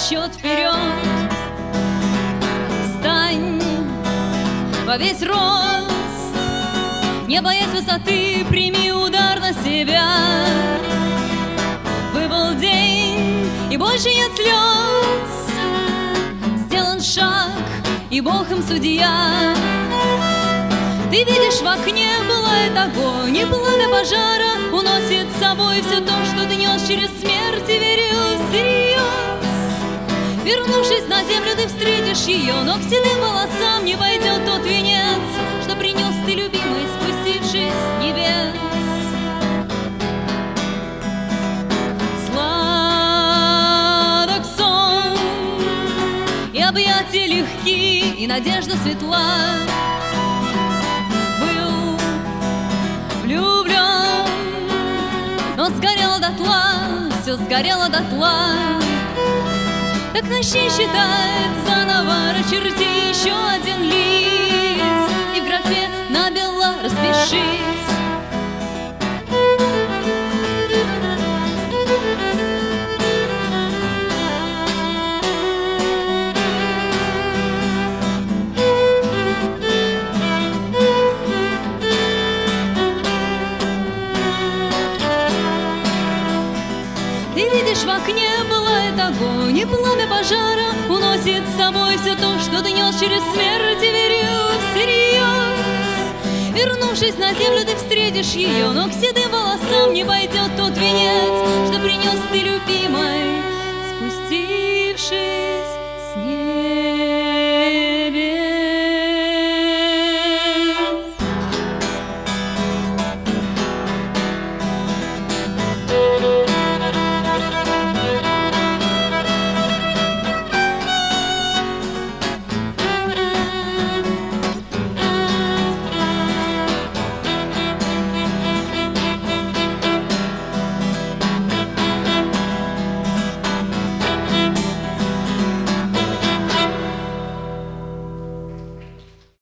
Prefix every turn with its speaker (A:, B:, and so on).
A: счет вперед. Встань во весь рост, не боясь высоты, прими удар на себя. Выпал день, и больше нет слез. Сделан шаг, и Бог им судья. Ты видишь, в окне пылает огонь, и пламя пожара уносит с собой все то, что ты нес через смерть и верил всерьез. Вернувшись на землю, ты встретишь ее, но к седым волосам не пойдет тот венец, что принес ты, любимый, спустившись с небес. Сладок сон, и объятия легки, и надежда светла. Но сгорело дотла, все сгорело дотла. Так начни считать заново, расчерти еще один лист, и в графе набело распишись. Ты видишь, в окне пылает огонь, и пламя пожара уносит с собой все то, что ты нес через смерть и верил всерьез. Вернувшись на землю, ты встретишь ее, но к седым волосам не пойдет тот венец, что принес ты, любимой, спустившись с небес.